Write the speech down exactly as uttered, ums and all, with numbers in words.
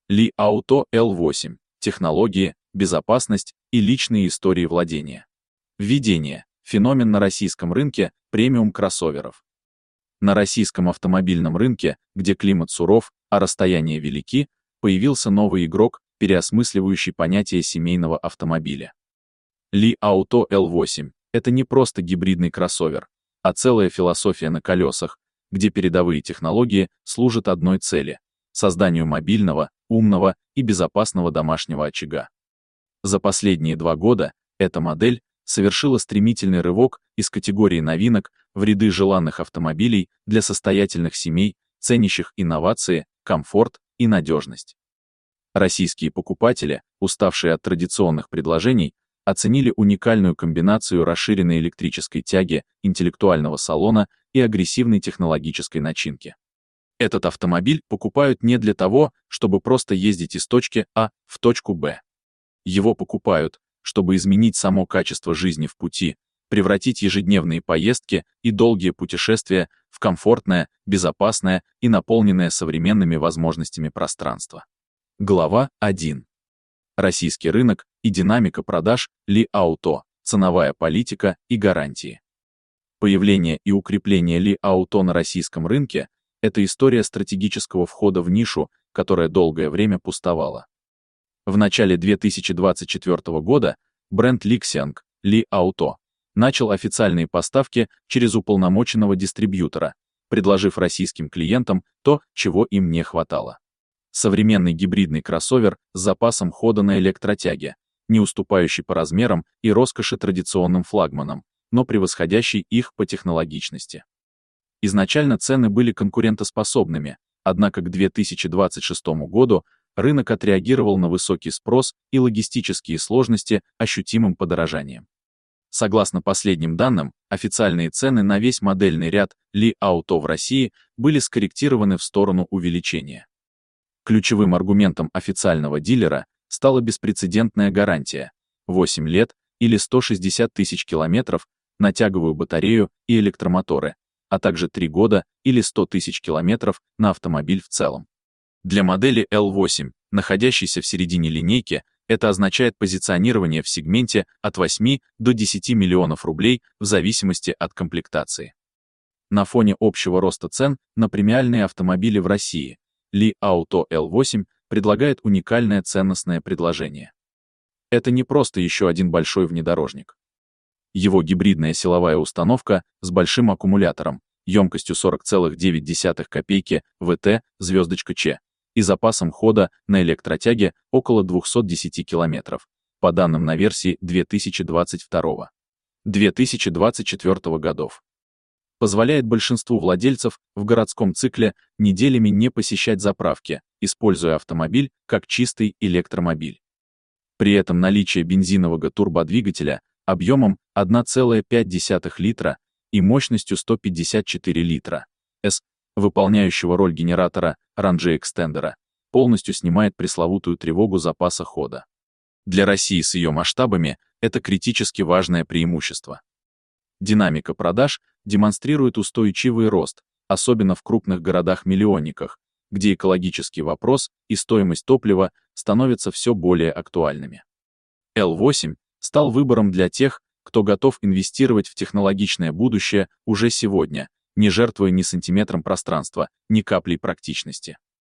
Ли Auto эл восемь. Технологии, безопасность и личные истории владения. Введение. Феномен на российском рынке премиум-кроссоверов. На российском автомобильном рынке, где климат суров, а расстояния велики, появился новый игрок, переосмысливающий понятие семейного автомобиля. Ли Auto эл восемь — это не просто гибридный кроссовер, а целая философия на колесах, где передовые технологии служат одной цели — созданию мобильного, умного и безопасного домашнего очага. За последние два года эта модель совершила стремительный рывок из категории новинок в ряды желанных автомобилей для состоятельных семей, ценящих инновации, комфорт и надежность. Российские покупатели, уставшие от традиционных предложений, оценили уникальную комбинацию расширенной электрической тяги, интеллектуального салона и агрессивной технологической начинки. Этот автомобиль покупают не для того, чтобы просто ездить из точки А в точку Б. Его покупают, чтобы изменить само качество жизни в пути, превратить ежедневные поездки и долгие путешествия в комфортное, безопасное и наполненное современными возможностями пространство. Глава один. Российский рынок и динамика продаж Ли Auto, ценовая политика и гарантии. Появление и укрепление Ли Auto на российском рынке — это история стратегического входа в нишу, которая долгое время пустовала. В начале две тысячи двадцать четвёртого года бренд Lixiang, Ли Auto, начал официальные поставки через уполномоченного дистрибьютора, предложив российским клиентам то, чего им не хватало. Современный гибридный кроссовер с запасом хода на электротяге, не уступающий по размерам и роскоши традиционным флагманам, но превосходящий их по технологичности. Изначально цены были конкурентоспособными, однако к две тысячи двадцать шестому году рынок отреагировал на высокий спрос и логистические сложности ощутимым подорожанием. Согласно последним данным, официальные цены на весь модельный ряд Ли Auto в России были скорректированы в сторону увеличения. Ключевым аргументом официального дилера стала беспрецедентная гарантия — восемь лет или сто шестьдесят тысяч километров на тяговую батарею и электромоторы, а также три года или сто тысяч километров на автомобиль в целом. Для модели эл восемь, находящейся в середине линейки, это означает позиционирование в сегменте от восьми до десяти миллионов рублей в зависимости от комплектации. На фоне общего роста цен на премиальные автомобили в России, Ли Auto эл восемь предлагает уникальное ценностное предложение. Это не просто еще один большой внедорожник. Его гибридная силовая установка с большим аккумулятором, емкостью сорок целых девять десятых копейки ВТ, звездочка Ч, и запасом хода на электротяге около двухсот десяти километров, по данным на версии две тысячи двадцать второго — две тысячи двадцать четвёртого годов. Позволяет большинству владельцев в городском цикле неделями не посещать заправки, используя автомобиль как чистый электромобиль. При этом наличие бензинового турбодвигателя объемом одна целая пять десятых литра и мощностью сто пятьдесят четыре литра, С, выполняющего роль генератора ранжи-экстендера, полностью снимает пресловутую тревогу запаса хода. Для России с ее масштабами это критически важное преимущество. Динамика продаж демонстрирует устойчивый рост, особенно в крупных городах-миллионниках, где экологический вопрос и стоимость топлива становятся все более актуальными. эл восемь стал выбором для тех, кто готов инвестировать в технологичное будущее уже сегодня, не жертвуя ни сантиметром пространства, ни каплей практичности.